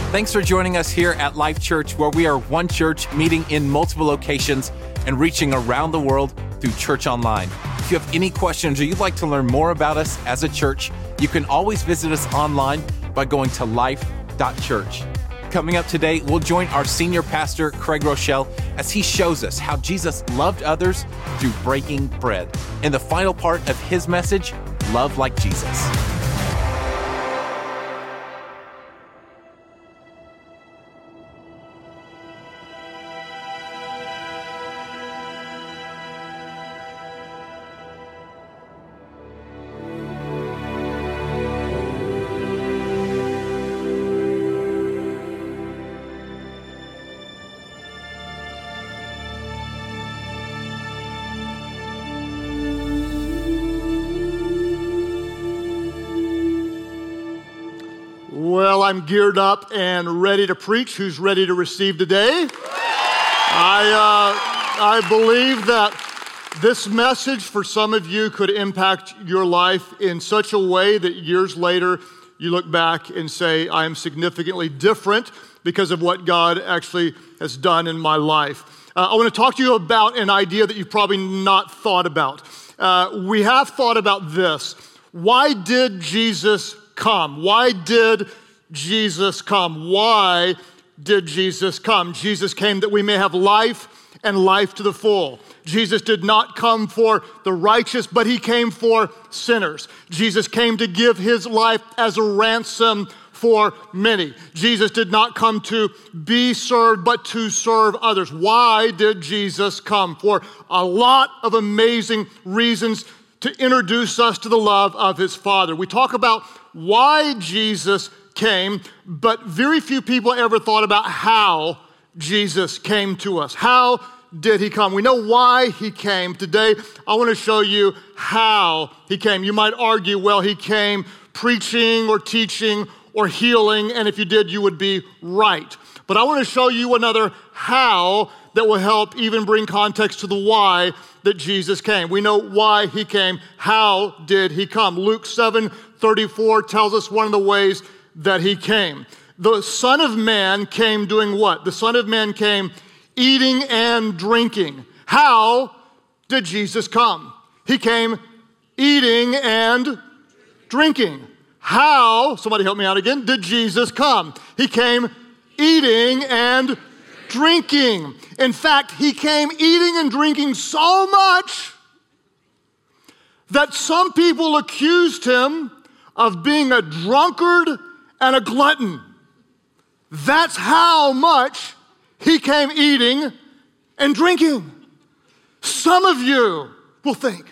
Thanks for joining us here at Life Church, where we are one church meeting in multiple locations and reaching around the world through Church Online. If you have any questions or you'd like to learn more about us as a church, you can always visit us online by going to life.church. Coming up today, we'll join our senior pastor, Craig Rochelle, as he shows us how Jesus loved others through breaking bread. In the final part of his message, Love Like Jesus. Well, I'm geared up and ready to preach. Who's ready to receive today? I believe that this message for some of you could impact your life in such a way that years later you look back and say, I am significantly different because of what God actually has done in my life. I want to talk to you about an idea that you've probably not thought about. We have thought about this. Why did Jesus come? Why did Jesus come? Why did Jesus come? Jesus came that we may have life and life to the full. Jesus did not come for the righteous, but he came for sinners. Jesus came to give his life as a ransom for many. Jesus did not come to be served, but to serve others. Why did Jesus come? For a lot of amazing reasons to introduce us to the love of his Father. We talk about why Jesus came, but very few people ever thought about how Jesus came to us. How did he come? We know why he came. Today, I want to show you how he came. You might argue, well, he came preaching or teaching or healing, and if you did, you would be right. But I want to show you another how that will help even bring context to the why that Jesus came. We know why he came. How did he come? Luke 7:34 tells us one of the ways that he came. The Son of Man came doing what? The Son of Man came eating and drinking. How did Jesus come? He came eating and drinking. How, somebody help me out again, did Jesus come? He came eating and drinking. In fact, he came eating and drinking so much that some people accused him of being a drunkard and a glutton. That's how much he came eating and drinking. Some of you will think,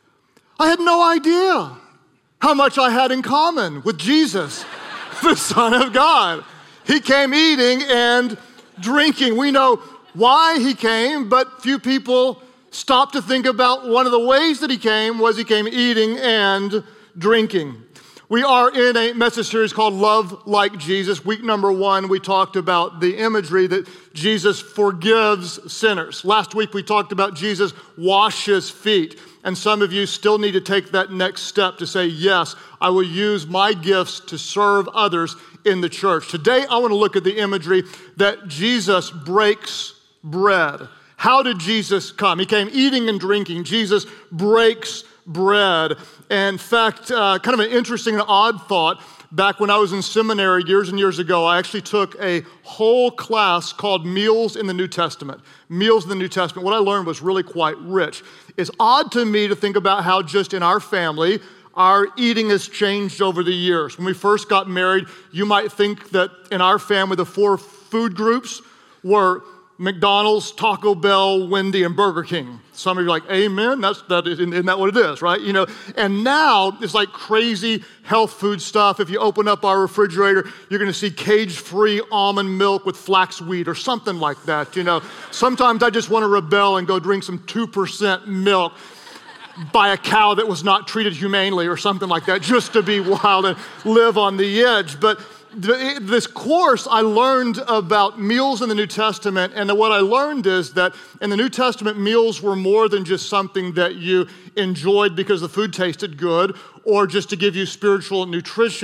I had no idea how much I had in common with Jesus, the Son of God. He came eating and drinking. We know why he came, but few people stop to think about one of the ways that he came was he came eating and drinking. We are in a message series called Love Like Jesus. Week number 1, we talked about the imagery that Jesus forgives sinners. Last week, we talked about Jesus washes feet. And some of you still need to take that next step to say, yes, I will use my gifts to serve others in the church. Today, I want to look at the imagery that Jesus breaks bread. How did Jesus come? He came eating and drinking. Jesus breaks bread. In fact, kind of an interesting and odd thought, back when I was in seminary years and years ago, I actually took a whole class called Meals in the New Testament. Meals in the New Testament. What I learned was really quite rich. It's odd to me to think about how just in our family, our eating has changed over the years. When we first got married, you might think that in our family, the 4 food groups were McDonald's, Taco Bell, Wendy, and Burger King. Some of you are like, amen, isn't that what it is, right? You know, and now it's like crazy health food stuff. If you open up our refrigerator, you're gonna see cage-free almond milk with flaxseed or something like that, you know. Sometimes I just wanna rebel and go drink some 2% milk by a cow that was not treated humanely or something like that, just to be wild and live on the edge. But this course, I learned about meals in the New Testament, and what I learned is that in the New Testament, meals were more than just something that you enjoyed because the food tasted good or just to give you spiritual nutrition.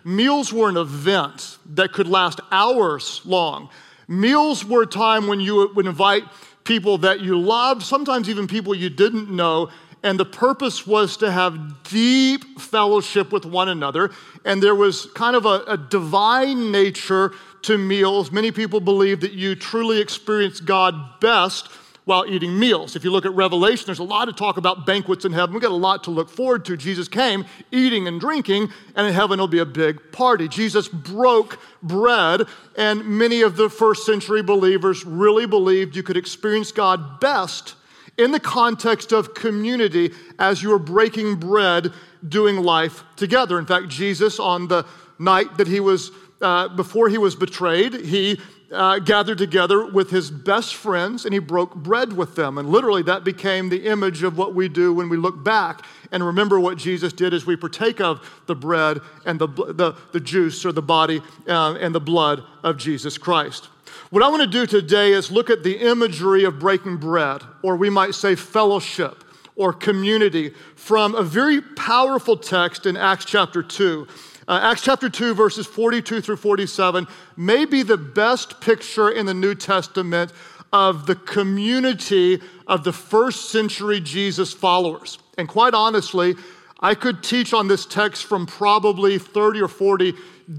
meals were an event that could last hours long. Meals were a time when you would invite people that you loved, sometimes even people you didn't know, and the purpose was to have deep fellowship with one another. And there was kind of a divine nature to meals. Many people believe that you truly experience God best while eating meals. If you look at Revelation, there's a lot of talk about banquets in heaven. We've got a lot to look forward to. Jesus came eating and drinking, and in heaven will be a big party. Jesus broke bread, and many of the first century believers really believed you could experience God best in the context of community as you were breaking bread, doing life together. In fact, Jesus, on the night that he was, before he was betrayed, he gathered together with his best friends and he broke bread with them. And literally that became the image of what we do when we look back and remember what Jesus did as we partake of the bread and the juice or the body and the blood of Jesus Christ. What I want to do today is look at the imagery of breaking bread, or we might say fellowship or community, from a very powerful text in Acts chapter 2. Acts chapter 2, verses 42 through 47 may be the best picture in the New Testament of the community of the first century Jesus followers. And quite honestly, I could teach on this text from probably 30 or 40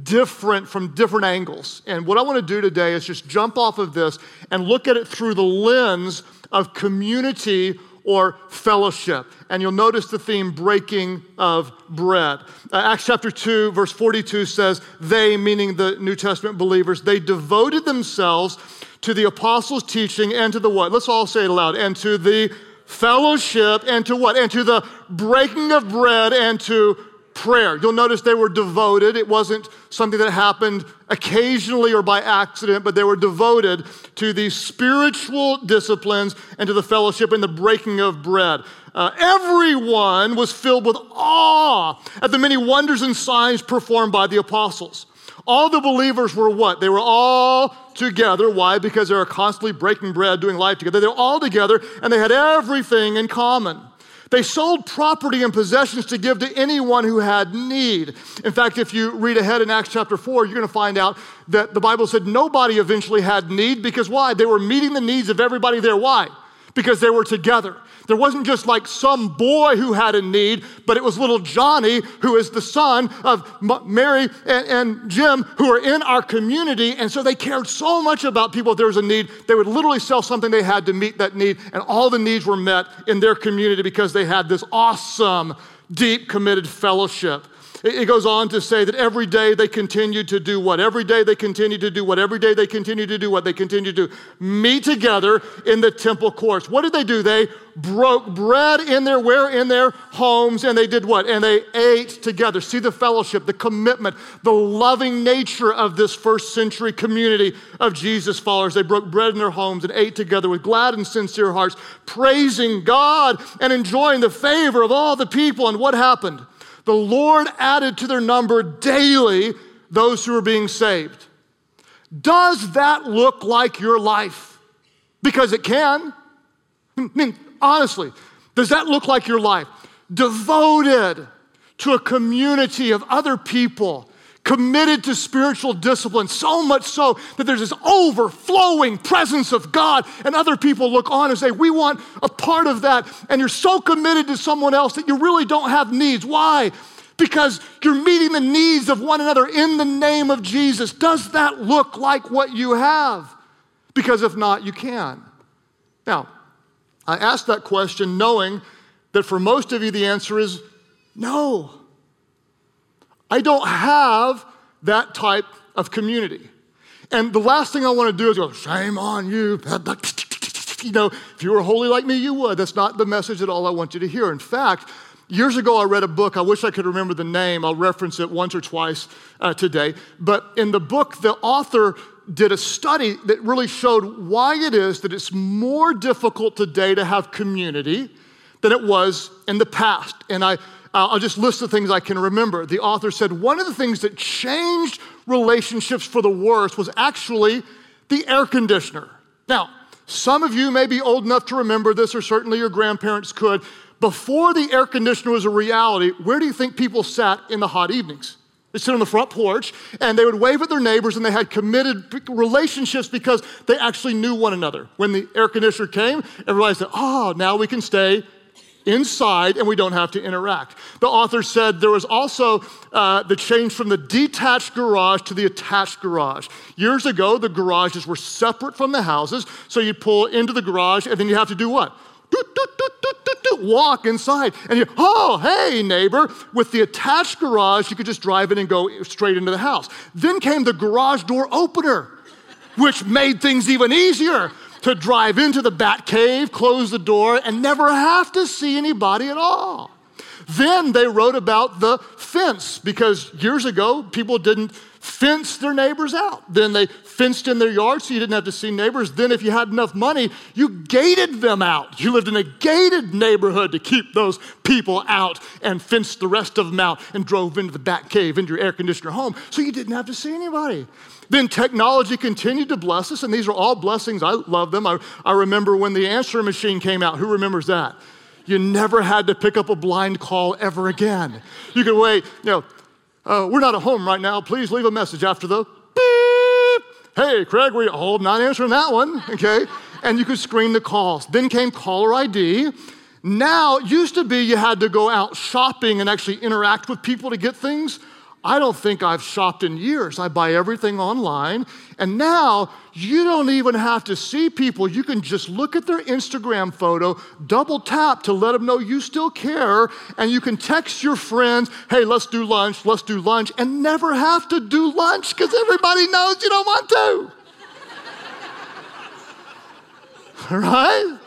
from different angles. And what I want to do today is just jump off of this and look at it through the lens of community or fellowship. And you'll notice the theme, breaking of bread. Acts chapter 2, verse 42 says, they, meaning the New Testament believers, they devoted themselves to the apostles' teaching and to the what? Let's all say it aloud. And to the fellowship and to what? And to the breaking of bread and to prayer. You'll notice they were devoted. It wasn't something that happened occasionally or by accident, but they were devoted to these spiritual disciplines and to the fellowship and the breaking of bread. Everyone was filled with awe at the many wonders and signs performed by the apostles. All the believers were what? They were all together. Why? Because they were constantly breaking bread, doing life together. They were all together and they had everything in common. They sold property and possessions to give to anyone who had need. In fact, if you read ahead in Acts chapter 4, you're going to find out that the Bible said nobody eventually had need because why? They were meeting the needs of everybody there. Why? Because they were together. There wasn't just like some boy who had a need, but it was little Johnny, who is the son of Mary and Jim, who are in our community. And so they cared so much about people. If there was a need, they would literally sell something they had to meet that need. And all the needs were met in their community because they had this awesome, deep, committed fellowship. It goes on to say that every day they continued to do what? Every day they continued to do what? Every day they continued to do what? They continued to do. Meet together in the temple courts. What did they do? They broke bread in their homes, and they did what? And they ate together. See the fellowship, the commitment, the loving nature of this first century community of Jesus followers. They broke bread in their homes and ate together with glad and sincere hearts, praising God and enjoying the favor of all the people. And what happened? The Lord added to their number daily those who were being saved. Does that look like your life? Because it can. I mean, honestly, does that look like your life? Devoted to a community of other people, committed to spiritual discipline, so much so that there's this overflowing presence of God, and other people look on and say, we want a part of that. And you're so committed to someone else that you really don't have needs. Why? Because you're meeting the needs of one another in the name of Jesus. Does that look like what you have? Because if not, you can. Now, I asked that question knowing that for most of you, the answer is no. I don't have that type of community. And the last thing I want to do is go, shame on you. You know, if you were holy like me, you would. That's not the message at all I want you to hear. In fact, years ago, I read a book. I wish I could remember the name. I'll reference it once or twice today. But in the book, the author did a study that really showed why it is that it's more difficult today to have community than it was in the past. And I'll just list the things I can remember. The author said one of the things that changed relationships for the worse was actually the air conditioner. Now, some of you may be old enough to remember this, or certainly your grandparents could. Before the air conditioner was a reality, where do you think people sat in the hot evenings? They sit on the front porch, and they would wave at their neighbors, and they had committed relationships because they actually knew one another. When the air conditioner came, everybody said, oh, now we can stay inside and we don't have to interact. The author said there was also the change from the detached garage to the attached garage. Years ago, the garages were separate from the houses, so you'd pull into the garage, and then you have to do what? Walk inside, and oh, hey, neighbor. With the attached garage, you could just drive in and go straight into the house. Then came the garage door opener, which made things even easier to drive into the bat cave, close the door, and never have to see anybody at all. Then they wrote about the fence, because years ago, people didn't fence their neighbors out. Then they fenced in their yard so you didn't have to see neighbors. Then if you had enough money, you gated them out. You lived in a gated neighborhood to keep those people out and fenced the rest of them out and drove into the bat cave, into your air conditioner home, so you didn't have to see anybody. Then technology continued to bless us, and these are all blessings. I love them. I remember when the answering machine came out. Who remembers that? You never had to pick up a blind call ever again. You could wait, we're not at home right now. Please leave a message after the beep. Hey, Craig, not answering that one, okay? And you could screen the calls. Then came caller ID. Now, it used to be you had to go out shopping and actually interact with people to get things. I don't think I've shopped in years. I buy everything online. And now you don't even have to see people. You can just look at their Instagram photo, double tap to let them know you still care. And you can text your friends, hey, let's do lunch, and never have to do lunch because everybody knows you don't want to. All right?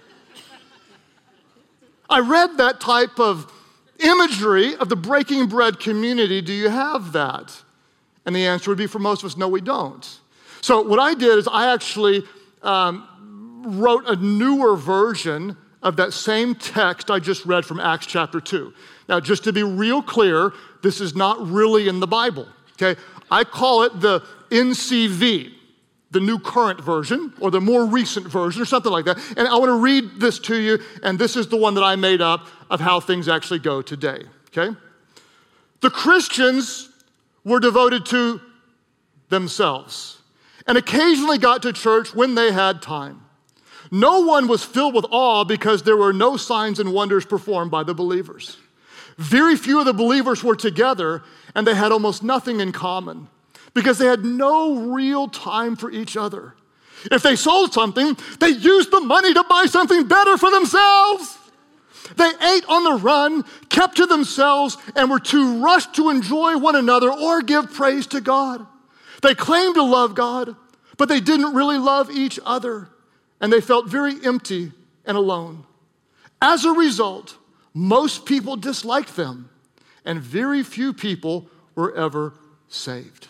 I read that type of imagery of the breaking bread community. Do you have that? And the answer would be for most of us, no, we don't. So what I did is I actually wrote a newer version of that same text I just read from Acts chapter 2. Now, just to be real clear, this is not really in the Bible, okay? I call it the NCV, the New Current Version, or the more recent version, or something like that. And I want to read this to you, and this is the one that I made up of how things actually go today, okay? The Christians were devoted to themselves and occasionally got to church when they had time. No one was filled with awe because there were no signs and wonders performed by the believers. Very few of the believers were together, and they had almost nothing in common, because they had no real time for each other. If they sold something, they used the money to buy something better for themselves. They ate on the run, kept to themselves, and were too rushed to enjoy one another or give praise to God. They claimed to love God, but they didn't really love each other, and they felt very empty and alone. As a result, most people disliked them, and very few people were ever saved.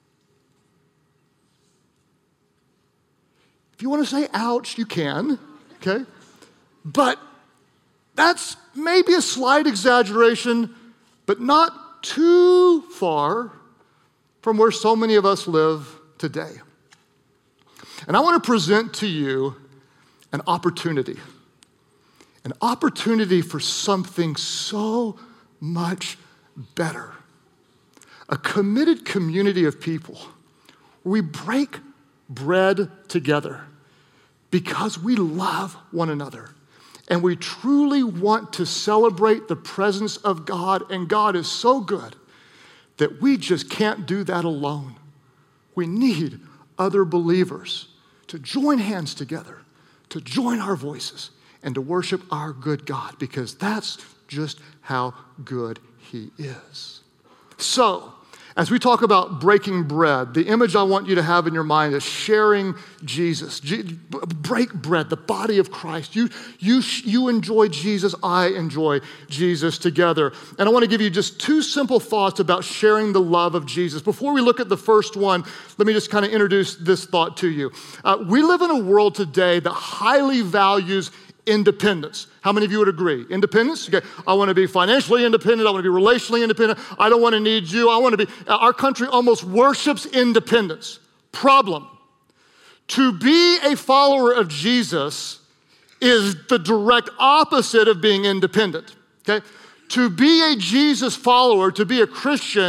If you want to say ouch, you can, okay? But that's maybe a slight exaggeration, but not too far from where so many of us live today. And I want to present to you an opportunity for something so much better. A committed community of people where we break bread together because we love one another and we truly want to celebrate the presence of God, and God is so good that we just can't do that alone. We need other believers to join hands together, to join our voices, and to worship our good God, because that's just how good He is. So, as we talk about breaking bread, the image I want you to have in your mind is sharing Jesus. Break bread, the body of Christ. You enjoy Jesus, I enjoy Jesus together. And I want to give you just two simple thoughts about sharing the love of Jesus. Before we look at the first one, let me just kind of introduce this thought to you. We live in a world today that highly values independence. How many of you would agree? Independence? Okay. I want to be financially independent. I want to be relationally independent. I don't want to need you. Our country almost worships independence. Problem. To be a follower of Jesus is the direct opposite of being independent. Okay. To be a Jesus follower, to be a Christian,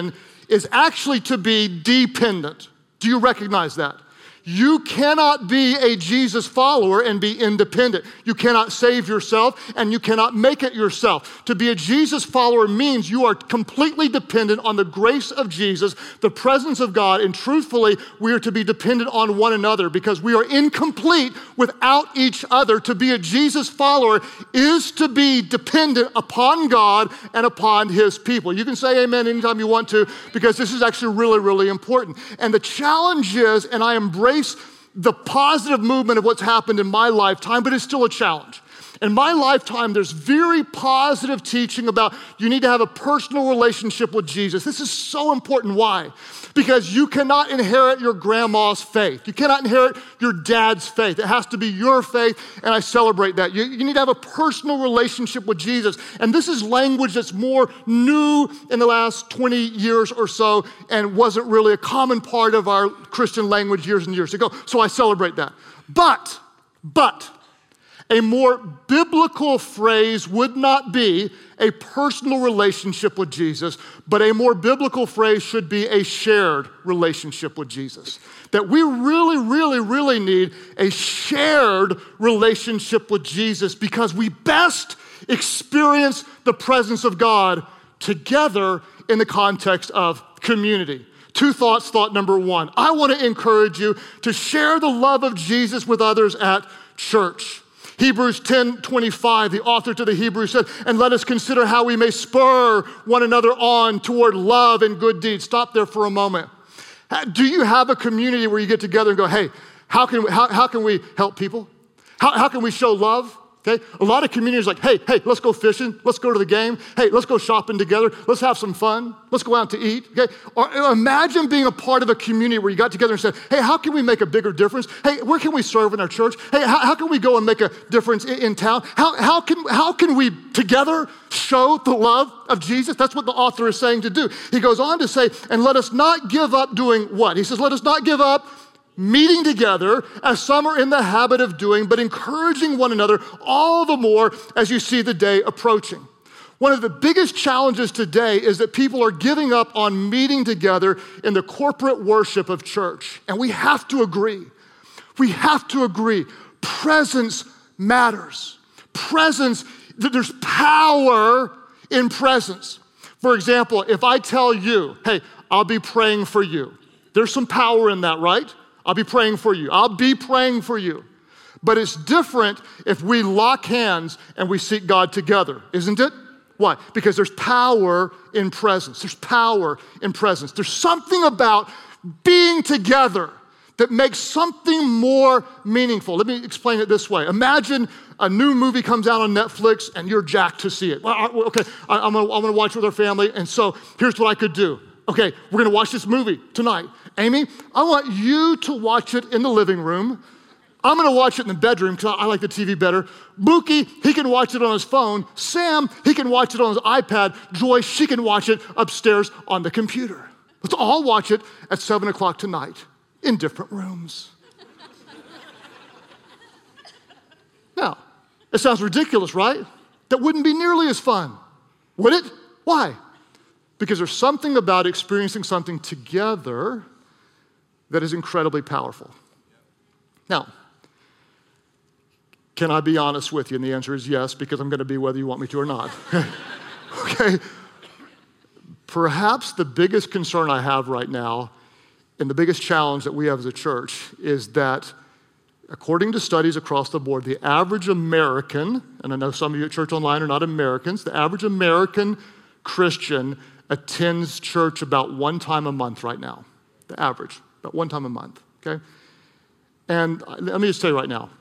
is actually to be dependent. Do you recognize that? You cannot be a Jesus follower and be independent. You cannot save yourself and you cannot make it yourself. To be a Jesus follower means you are completely dependent on the grace of Jesus, the presence of God, and truthfully, we are to be dependent on one another because we are incomplete without each other. To be a Jesus follower is to be dependent upon God and upon his people. You can say amen anytime you want to because this is actually really, really important. And the challenge is, and I embrace the positive movement of what's happened in my lifetime, but it's still a challenge. In my lifetime, there's very positive teaching about you need to have a personal relationship with Jesus. This is so important. Why? Because you cannot inherit your grandma's faith. You cannot inherit your dad's faith. It has to be your faith, and I celebrate that. You need to have a personal relationship with Jesus. And this is language that's more new in the last 20 years or so and wasn't really a common part of our Christian language years and years ago. So I celebrate that. But, a more biblical phrase would not be a personal relationship with Jesus, but a more biblical phrase should be a shared relationship with Jesus. That we really need a shared relationship with Jesus because we best experience the presence of God together in the context of community. Two thoughts. Thought number one, I want to encourage you to share the love of Jesus with others at church. Hebrews 10:25, the author to the Hebrews said, and let us consider how we may spur one another on toward love and good deeds. Stop there for a moment. Do you have a community where you get together and go, hey, how can we help people? How can we show love? Okay, a lot of communities are like, hey, let's go fishing. Let's go to the game. Hey, let's go shopping together. Let's have some fun. Let's go out to eat. Okay, or imagine being a part of a community where you got together and said, hey, how can we make a bigger difference? Hey, where can we serve in our church? Hey, how can we go and make a difference in town? How can we together show the love of Jesus? That's what the author is saying to do. He goes on to say, and let us not give up doing what? He says, let us not give up meeting together as some are in the habit of doing, but encouraging one another all the more as you see the day approaching. One of the biggest challenges today is that people are giving up on meeting together in the corporate worship of church. And we have to agree. We have to agree. Presence matters. Presence, there's power in presence. For example, if I tell you, hey, I'll be praying for you, there's some power in that, right? I'll be praying for you. I'll be praying for you. But it's different if we lock hands and we seek God together, isn't it? Why? Because there's power in presence. There's power in presence. There's something about being together that makes something more meaningful. Let me explain it this way. Imagine a new movie comes out on Netflix and you're jacked to see it. Well, okay, I'm gonna watch it with our family, and so here's what I could do. Okay, we're gonna watch this movie tonight. Amy, I want you to watch it in the living room. I'm gonna watch it in the bedroom because I like the TV better. Buki, he can watch it on his phone. Sam, he can watch it on his iPad. Joy, she can watch it upstairs on the computer. Let's all watch it at 7 o'clock tonight in different rooms. Now, it sounds ridiculous, right? That wouldn't be nearly as fun, would it? Why? Because there's something about experiencing something together that is incredibly powerful. Now, can I be honest with you? And the answer is yes, because I'm going to be whether you want me to or not. Okay? Perhaps the biggest concern I have right now and the biggest challenge that we have as a church is that, according to studies across the board, the average American, and I know some of you at Church Online are not Americans, the average American Christian attends church about one time a month right now. The average, about one time a month, okay? And let me just tell you right now,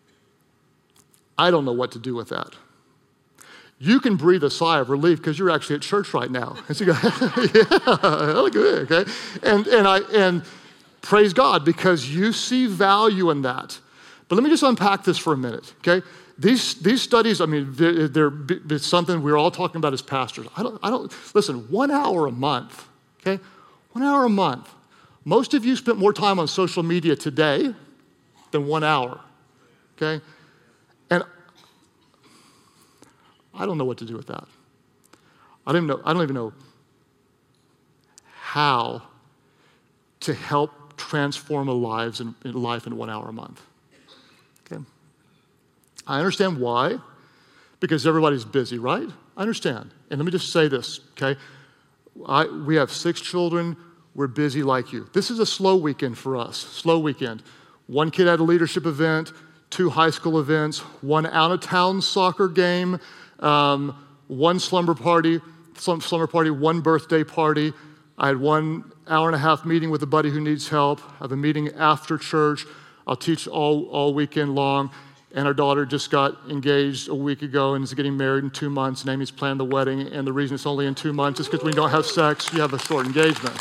I don't know what to do with that. You can breathe a sigh of relief because you're actually at church right now. And so you go, yeah, good, okay? And praise God, because you see value in that. But let me just unpack this for a minute, okay? These studies, I mean, they're something we're all talking about as pastors. Listen, 1 hour a month, okay? 1 hour a month. Most of you spent more time on social media today than 1 hour, okay? And I don't know what to do with that. I don't even know how to help transform a life in 1 hour a month. Okay? I understand why, because everybody's busy, right? I understand. And let me just say this, okay? We have 6 children. We're busy like you. This is a slow weekend for us, slow weekend. 1 kid had a leadership event, 2 high school events, 1 out-of-town soccer game, 1 slumber party, 1 birthday party. I had 1 hour-and-a-half meeting with a buddy who needs help. I have a meeting after church. I'll teach all weekend long. And our daughter just got engaged a week ago and is getting married in 2 months. And Amy's planned the wedding. And the reason it's only in 2 months is because when you don't have sex, you have a short engagement.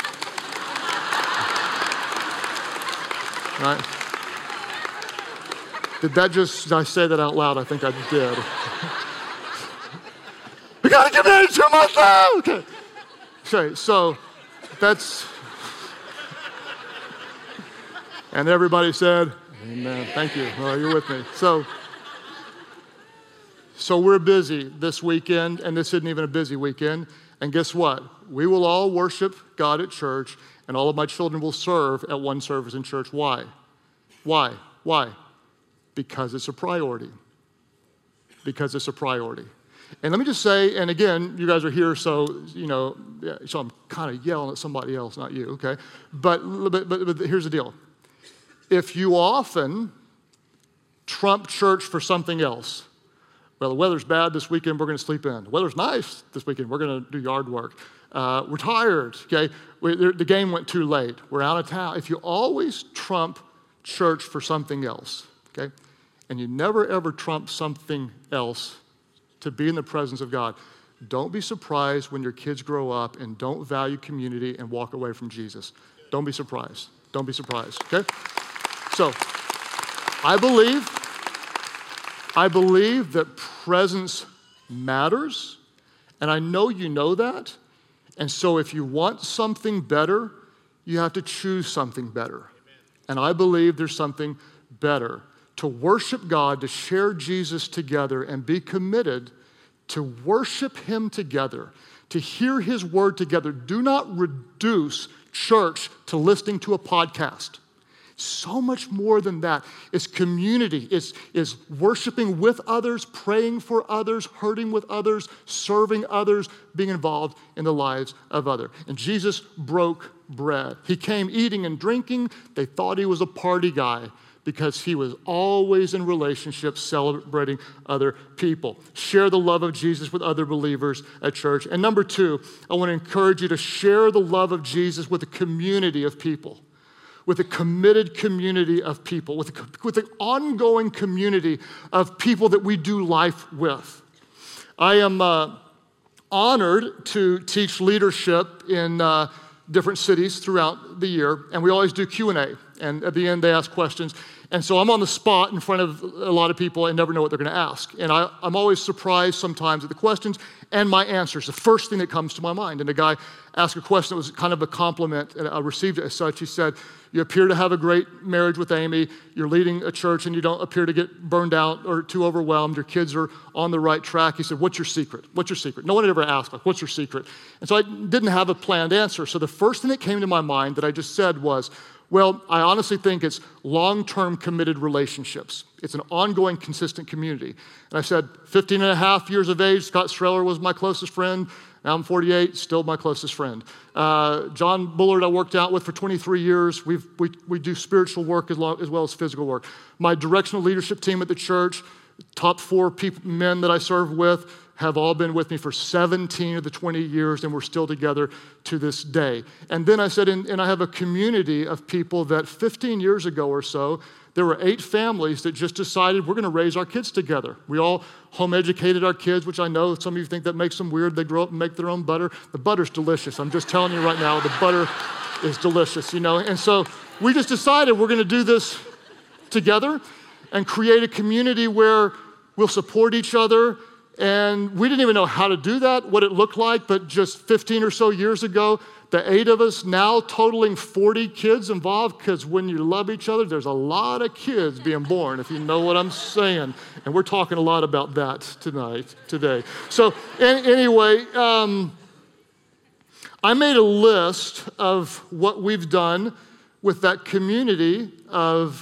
Right? Did I say that out loud? I think I did. We gotta get married 2 months out! Okay, so that's... And everybody said, amen. Thank you. You're with me. So we're busy this weekend, and this isn't even a busy weekend. And guess what? We will all worship God at church, and all of my children will serve at one service in church. Why? Why? Why? Because it's a priority. Because it's a priority. And let me just say, and again, you guys are here, so so I'm kind of yelling at somebody else, not you, okay? But here's the deal. If you often trump church for something else, well, the weather's bad this weekend, we're going to sleep in. The weather's nice this weekend, we're going to do yard work. We're tired, okay? The game went too late. We're out of town. If you always trump church for something else, okay, and you never, ever trump something else to be in the presence of God, don't be surprised when your kids grow up and don't value community and walk away from Jesus. Don't be surprised. Don't be surprised, okay? So, I believe that presence matters, and I know you know that. And so if you want something better, you have to choose something better. Amen. And I believe there's something better. To worship God, to share Jesus together, and be committed to worship Him together, to hear His word together. Do not reduce church to listening to a podcast. So much more than that. It's community. It's worshiping with others, praying for others, hurting with others, serving others, being involved in the lives of others. And Jesus broke bread. He came eating and drinking. They thought He was a party guy because He was always in relationships, celebrating other people. Share the love of Jesus with other believers at church. And number 2, I want to encourage you to share the love of Jesus with a community of people. With a committed community of people, with an ongoing community of people that we do life with. I am honored to teach leadership in different cities throughout the year, and we always do Q&A, and at the end they ask questions. And so I'm on the spot in front of a lot of people and never know what they're going to ask. And I'm always surprised sometimes at the questions and my answers, the first thing that comes to my mind. And the guy asked a question that was kind of a compliment, and I received it as such. He said, "You appear to have a great marriage with Amy. You're leading a church, and you don't appear to get burned out or too overwhelmed. Your kids are on the right track." He said, "What's your secret? What's your secret?" No one had ever asked, like, "What's your secret?" And so I didn't have a planned answer. So the first thing that came to my mind that I just said was, well, I honestly think it's long-term committed relationships. It's an ongoing, consistent community. And I said, 15 and a half years of age, Scott Streller was my closest friend. Now I'm 48, still my closest friend. John Bullard I worked out with for 23 years. We do spiritual work as well as physical work. My directional leadership team at the church, top 4 men that I serve with, have all been with me for 17 of the 20 years, and we're still together to this day. And then I said, and I have a community of people that 15 years ago or so, there were 8 families that just decided we're going to raise our kids together. We all home educated our kids, which I know some of you think that makes them weird. They grow up and make their own butter. The butter's delicious. I'm just telling you right now, the butter is delicious, And so we just decided we're going to do this together and create a community where we'll support each other. And we didn't even know how to do that, what it looked like, but just 15 or so years ago, the 8 of us now totaling 40 kids involved, because when you love each other, there's a lot of kids being born, if you know what I'm saying. And we're talking a lot about that today. So anyway, I made a list of what we've done with that community of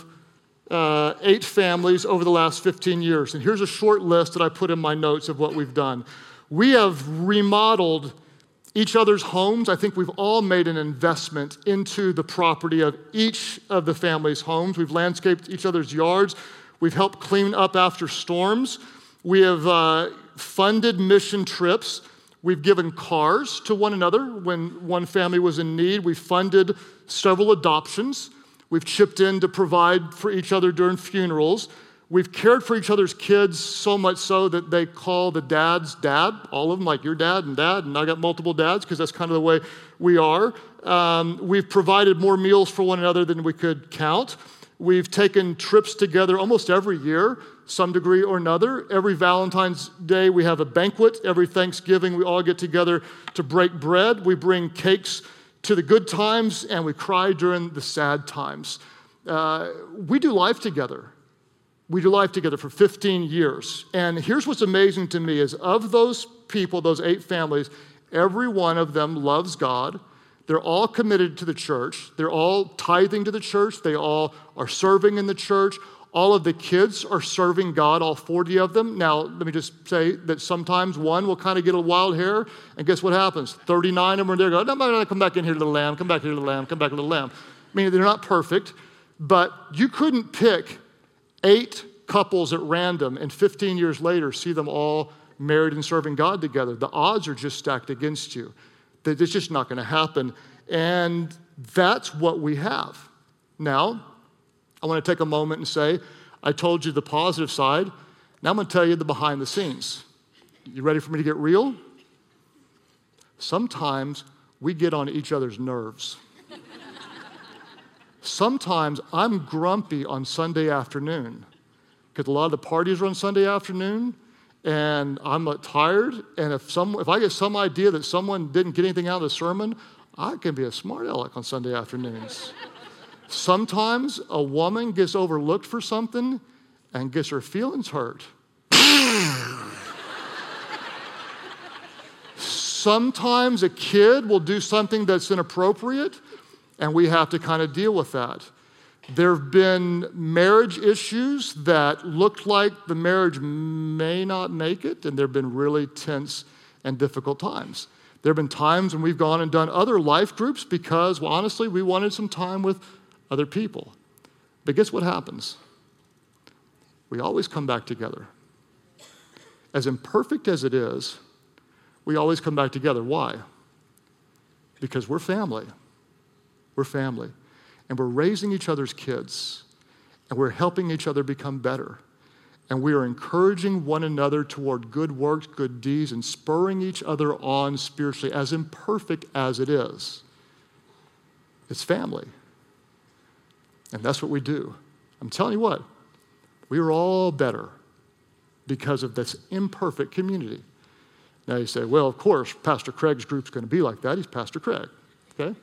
8 families over the last 15 years. And here's a short list that I put in my notes of what we've done. We have remodeled each other's homes. I think we've all made an investment into the property of each of the family's homes. We've landscaped each other's yards. We've helped clean up after storms. We have funded mission trips. We've given cars to one another when one family was in need. We've funded several adoptions. We've chipped in to provide for each other during funerals. We've cared for each other's kids so much so that they call the dads dad, all of them, like your dad, and I got multiple dads because that's kind of the way we are. We've provided more meals for one another than we could count. We've taken trips together almost every year, some degree or another. Every Valentine's Day, we have a banquet. Every Thanksgiving, we all get together to break bread. We bring cakes to the good times, and we cry during the sad times. We do life together. We do life together for 15 years. And here's what's amazing to me is of those people, those 8 families, every one of them loves God. They're all committed to the church. They're all tithing to the church. They all are serving in the church. All of the kids are serving God, all 40 of them. Now, let me just say that sometimes one will kind of get a wild hair, and guess what happens? 39 of them are there going, no, come back in here, little lamb, come back here, little lamb, come back, little lamb. I mean, they're not perfect, but you couldn't pick 8 couples at random and 15 years later see them all married and serving God together. The odds are just stacked against you. It's just not going to happen. And that's what we have. Now, I want to take a moment and say, I told you the positive side. Now I'm going to tell you the behind the scenes. You ready for me to get real? Sometimes we get on each other's nerves. Sometimes I'm grumpy on Sunday afternoon because a lot of the parties are on Sunday afternoon and I'm tired. And if I get some idea that someone didn't get anything out of the sermon, I can be a smart aleck on Sunday afternoons. Sometimes a woman gets overlooked for something and gets her feelings hurt. Sometimes a kid will do something that's inappropriate, and we have to kind of deal with that. There have been marriage issues that looked like the marriage may not make it, and there have been really tense and difficult times. There have been times when we've gone and done other life groups because, well, honestly, we wanted some time with other people. But guess what happens? We always come back together. As imperfect as it is, we always come back together. Why? Because we're family. We're family. And we're raising each other's kids. And we're helping each other become better. And we are encouraging one another toward good works, good deeds, and spurring each other on spiritually, as imperfect as it is. It's family. And that's what we do. I'm telling you what, we are all better because of this imperfect community. Now you say, well, of course, Pastor Craig's group's going to be like that. He's Pastor Craig, okay?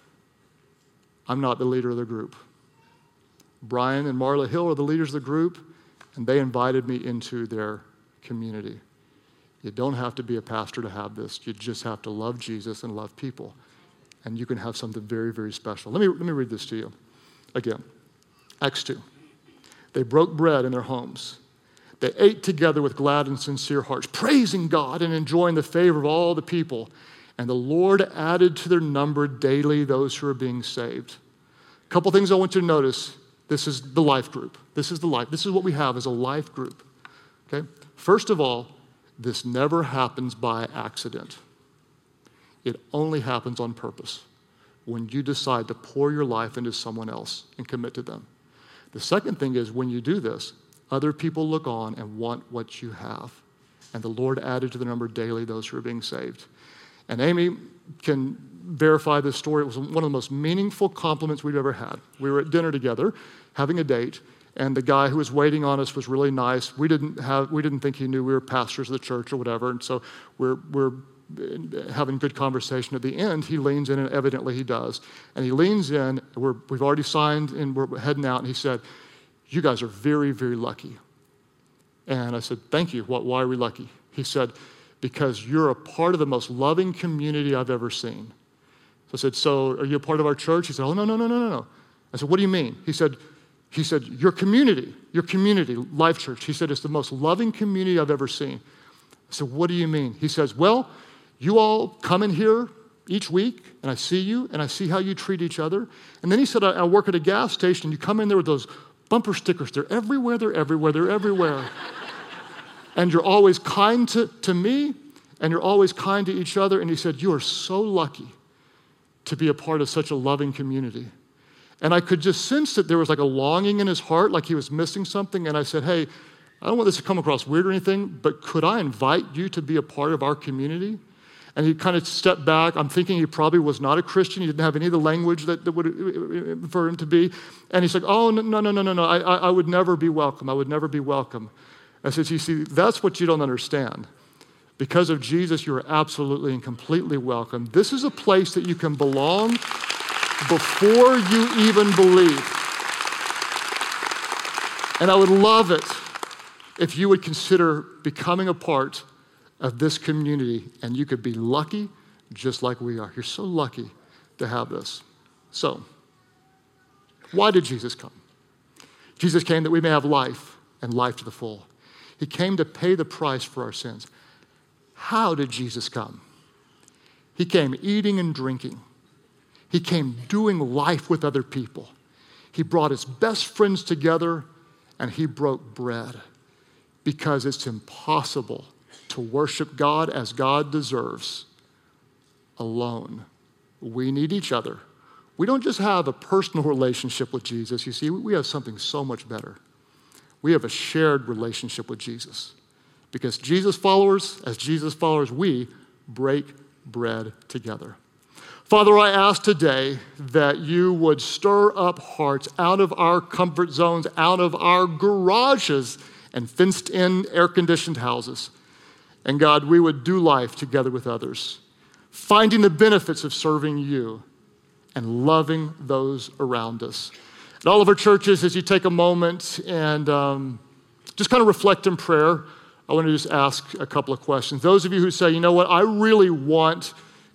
I'm not the leader of the group. Brian and Marla Hill are the leaders of the group, and they invited me into their community. You don't have to be a pastor to have this. You just have to love Jesus and love people. And you can have something very, very special. Let me read this to you. Again, Acts 2. They broke bread in their homes. They ate together with glad and sincere hearts, praising God and enjoying the favor of all the people. And the Lord added to their number daily those who are being saved. A couple things I want you to notice. This is the life group. This is the life. This is what we have as a life group. Okay? First of all, this never happens by accident. It only happens on purpose when you decide to pour your life into someone else and commit to them. The second thing is when you do this, other people look on and want what you have. And the Lord added to the number daily those who are being saved. And Amy can verify this story. It was one of the most meaningful compliments we've ever had. We were at dinner together, having a date, and the guy who was waiting on us was really nice. We didn't think he knew we were pastors of the church or whatever, and so we're having good conversation. At the end, he leans in, and evidently he does. And he leans in, we've already signed, and we're heading out, and he said, "You guys are very, very lucky." And I said, "Thank you. Why are we lucky?" He said, "Because you're a part of the most loving community I've ever seen. I said, so are you a part of our church? He said, oh, no. I said, what do you mean? He said, your community, Life Church. He said, it's the most loving community I've ever seen. I said, what do you mean? He says, well, you all come in here each week, and I see you, and I see how you treat each other. And then he said, I work at a gas station. You come in there with those bumper stickers. They're everywhere. And you're always kind to me, and you're always kind to each other. And he said, you are so lucky to be a part of such a loving community. And I could just sense that there was like a longing in his heart, like he was missing something. And I said, hey, I don't want this to come across weird or anything, but could I invite you to be a part of our community? And he kind of stepped back. I'm thinking he probably was not a Christian. He didn't have any of the language that would for him to be. And he's like, oh, no. I would never be welcome. I would never be welcome. I said, you see, that's what you don't understand. Because of Jesus, you're absolutely and completely welcome. This is a place that you can belong before you even believe. And I would love it if you would consider becoming a part of this community, and you could be lucky just like we are. You're so lucky to have this. So, why did Jesus come? Jesus came that we may have life and life to the full. He came to pay the price for our sins. How did Jesus come? He came eating and drinking. He came doing life with other people. He brought his best friends together, and he broke bread, because it's impossible to worship God as God deserves alone. We need each other. We don't just have a personal relationship with Jesus. You see, we have something so much better. We have a shared relationship with Jesus. Because as Jesus followers, we break bread together. Father, I ask today that you would stir up hearts out of our comfort zones, out of our garages and fenced-in, air-conditioned houses. And God, we would do life together with others, finding the benefits of serving you and loving those around us. At all of our churches, as you take a moment and just kind of reflect in prayer, I want to just ask a couple of questions. Those of you who say, you know what, I really want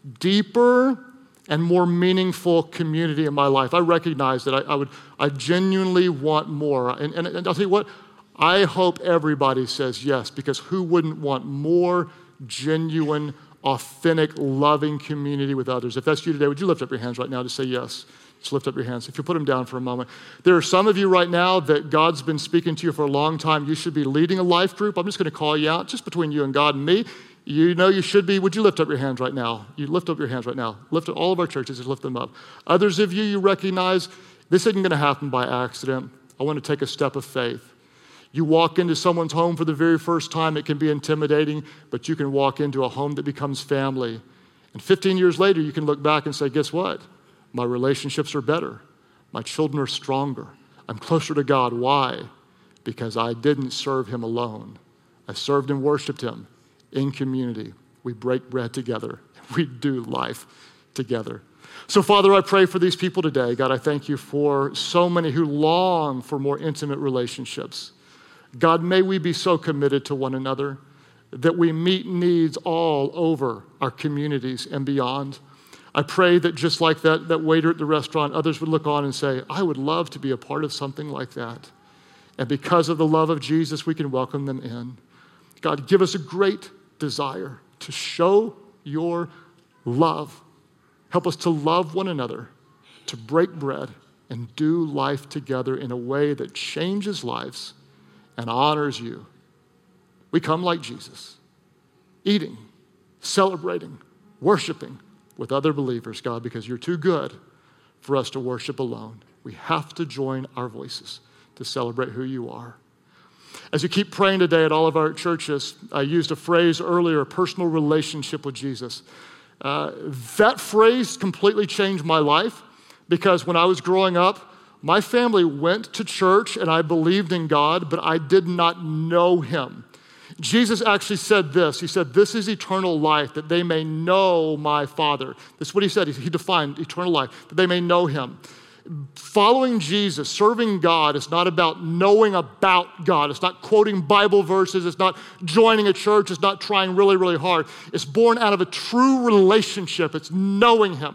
deeper and more meaningful community in my life. I recognize that I genuinely want more. And I'll tell you what, I hope everybody says yes, because who wouldn't want more genuine, authentic, loving community with others? If that's you today, would you lift up your hands right now to say yes? Just lift up your hands. If you put them down for a moment. There are some of you right now that God's been speaking to you for a long time. You should be leading a life group. I'm just going to call you out, just between you and God and me. You know you should be. Would you lift up your hands right now? You lift up your hands right now. Lift up all of our churches. Just lift them up. Others of you recognize this isn't going to happen by accident. I want to take a step of faith. You walk into someone's home for the very first time, it can be intimidating, but you can walk into a home that becomes family. And 15 years later, you can look back and say, guess what? My relationships are better. My children are stronger. I'm closer to God. Why? Because I didn't serve him alone. I served and worshiped him in community. We break bread together. We do life together. So, Father, I pray for these people today. God, I thank you for so many who long for more intimate relationships. God, may we be so committed to one another that we meet needs all over our communities and beyond. I pray that just like that waiter at the restaurant, others would look on and say, I would love to be a part of something like that. And because of the love of Jesus, we can welcome them in. God, give us a great desire to show your love. Help us to love one another, to break bread and do life together in a way that changes lives and honors you. We come like Jesus, eating, celebrating, worshiping with other believers, God, because you're too good for us to worship alone. We have to join our voices to celebrate who you are. As you keep praying today at all of our churches, I used a phrase earlier, personal relationship with Jesus. That phrase completely changed my life, because when I was growing up, my family went to church and I believed in God, but I did not know him. Jesus actually said this. He said, this is eternal life, that they may know my Father. That's what he said. He defined eternal life, that they may know him. Following Jesus, serving God, is not about knowing about God. It's not quoting Bible verses. It's not joining a church. It's not trying really, really hard. It's born out of a true relationship. It's knowing him,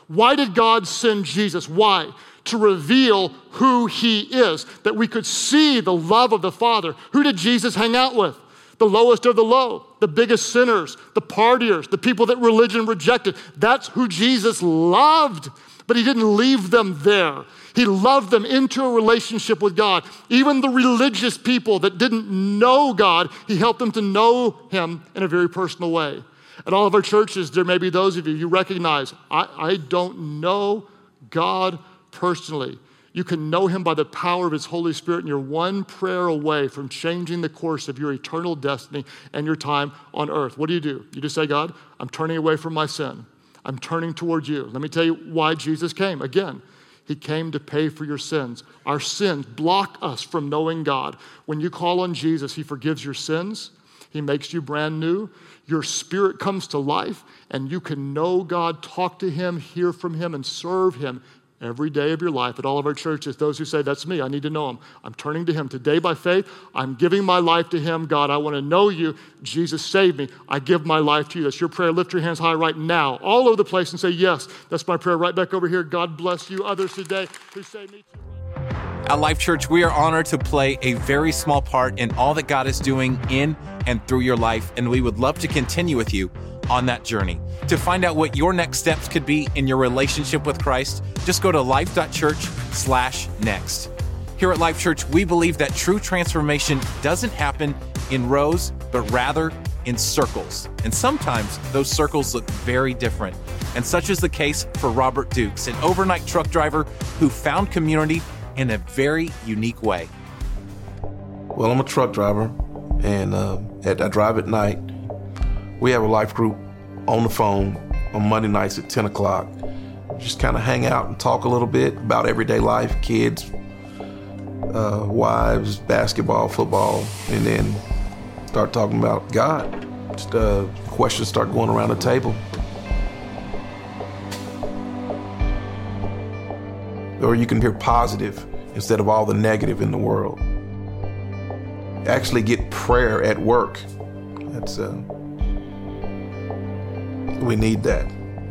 Why did God send Jesus? Why? To reveal who he is, that we could see the love of the Father. Who did Jesus hang out with? The lowest of the low, the biggest sinners, the partiers, the people that religion rejected. That's who Jesus loved, but he didn't leave them there. He loved them into a relationship with God. Even the religious people that didn't know God, he helped them to know him in a very personal way. At all of our churches, there may be those of you, you recognize, I don't know God personally. You can know him by the power of his Holy Spirit, and you're one prayer away from changing the course of your eternal destiny and your time on earth. What do? You just say, God, I'm turning away from my sin. I'm turning towards you. Let me tell you why Jesus came. Again, he came to pay for your sins. Our sins block us from knowing God. When you call on Jesus, he forgives your sins. He makes you brand new. Your spirit comes to life, and you can know God, talk to him, hear from him, and serve him every day of your life. At all of our churches, those who say, that's me, I need to know him. I'm turning to him. Today by faith, I'm giving my life to him. God, I want to know you. Jesus, save me. I give my life to you. That's your prayer. Lift your hands high right now, all over the place, and say, yes, that's my prayer. Right back over here. God bless you. Others today who say, me too. At Life Church, we are honored to play a very small part in all that God is doing in and through your life, and we would love to continue with you on that journey. To find out what your next steps could be in your relationship with Christ, just go to life.church/next. Here at Life Church, we believe that true transformation doesn't happen in rows, but rather in circles. And sometimes those circles look very different. And such is the case for Robert Dukes, an overnight truck driver who found community in a very unique way. Well, I'm a truck driver, and I drive at night. We have a life group on the phone on Monday nights at 10 o'clock. Just kind of hang out and talk a little bit about everyday life, kids, wives, basketball, football, and then start talking about God. Just questions start going around the table. Or you can hear positive instead of all the negative in the world. Actually get prayer at work. That's we need that.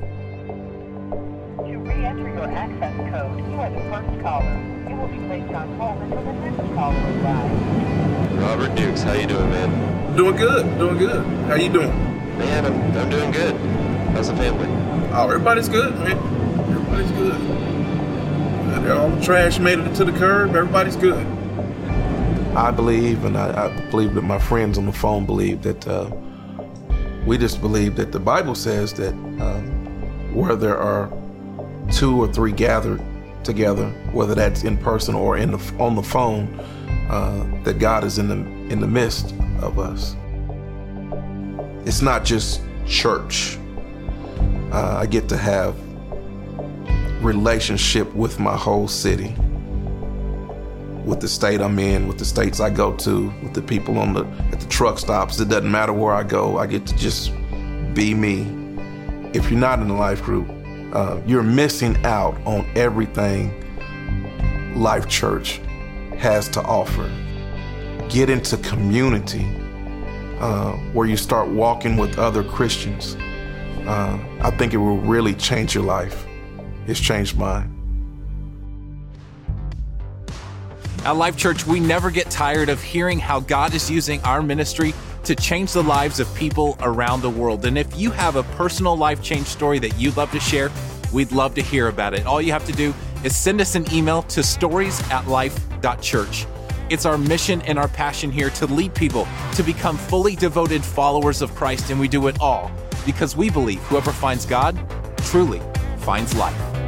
To re-enter your access code, you are the first caller. You will be placed on hold until the next caller arrives. Robert Dukes, how you doing, man? Doing good. How you doing? Man, I'm doing good. How's the family? Oh, everybody's good, man. Everybody's good. All the trash made it to the curb. Everybody's good. I believe, and I believe that my friends on the phone believe that we just believe that the Bible says that where there are 2 or 3 gathered together, whether that's in person or on the phone, that God is in the midst of us. It's not just church. I get to have relationship with my whole city, with the state I'm in, with the states I go to, with the people at the truck stops. It doesn't matter where I go. I get to just be me. If you're not in the life group, you're missing out on everything Life Church has to offer. Get into community where you start walking with other Christians. I think it will really change your life. It's changed mine. At Life Church, we never get tired of hearing how God is using our ministry to change the lives of people around the world. And if you have a personal life change story that you'd love to share, we'd love to hear about it. All you have to do is send us an email to stories@life.church. It's our mission and our passion here to lead people to become fully devoted followers of Christ, and we do it all because we believe whoever finds God truly finds life.